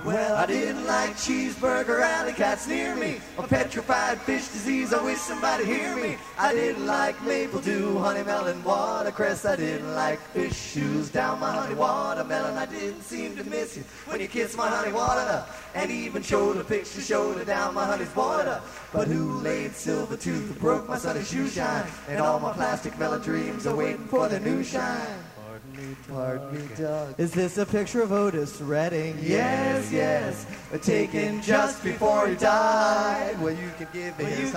Well, I didn't like cheeseburger, alley cats near me, or petrified fish disease, I wish somebody hear me. I didn't like maple dew, honey melon, watercress. I didn't like fish shoes down my honey watermelon. I didn't seem to miss you when you kissed my honey water, and even showed a picture, showed it down my honey's border. But who laid silver tooth and broke my sunny shoe shine, and all my plastic melon dreams are waiting for their new shine. Pardon me, Doug. Is this a picture of Otis Redding? Yes, yes. Taken just before he died. Well, you can give me his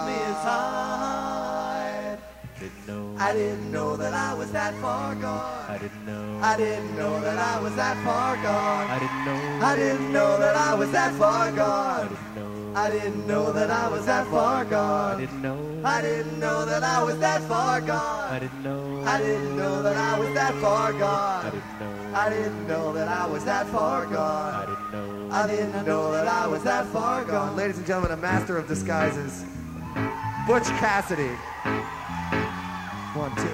hide. I didn't know that I was that far gone. I didn't know that I was that far gone. I didn't know that I was that far gone. I didn't know that I was that far gone. I didn't know that I was that far gone. I didn't know that I was that far gone. I didn't know that I was that far gone. I didn't know that I was that far gone. Ladies and gentlemen, a master of disguises, Butch Cassidy. 1, 2.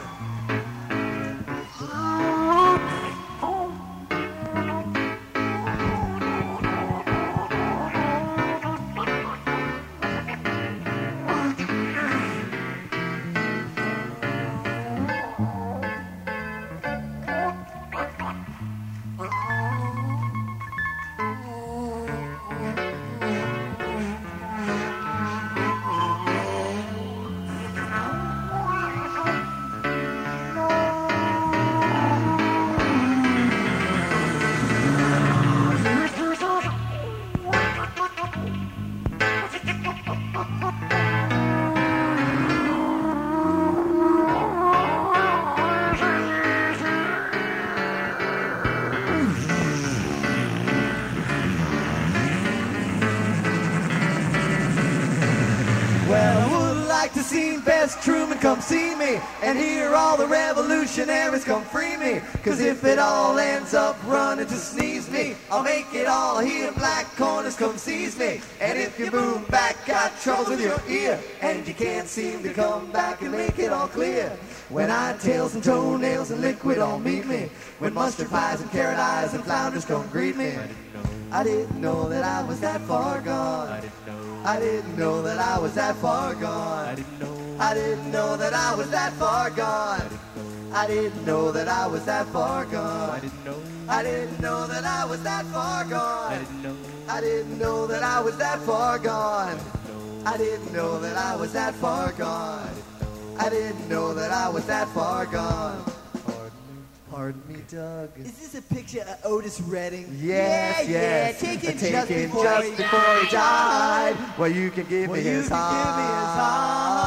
Truman, come see me and hear all the revolutionaries come free me. Cause if it all ends up running to sneeze me, I'll make it all here. Black corners come seize me. And if your boom back got troubles with your ear, and you can't seem to come back and make it all clear, when I tails and toenails and liquid all meet me, when mustard pies and carrot eyes and flounders come greet me, I didn't know that I was that far gone. I didn't know that I was that far gone. I didn't know that I was that far gone. I didn't know that I was that far gone. I didn't know that I was that far gone. I didn't know that I was that far gone. I didn't know that I was that far gone. I didn't know that I was that far gone. Pardon me, Doug. Is this a picture of Otis Redding? Yes, yes. Taken just before he died. Well, you can give me his heart.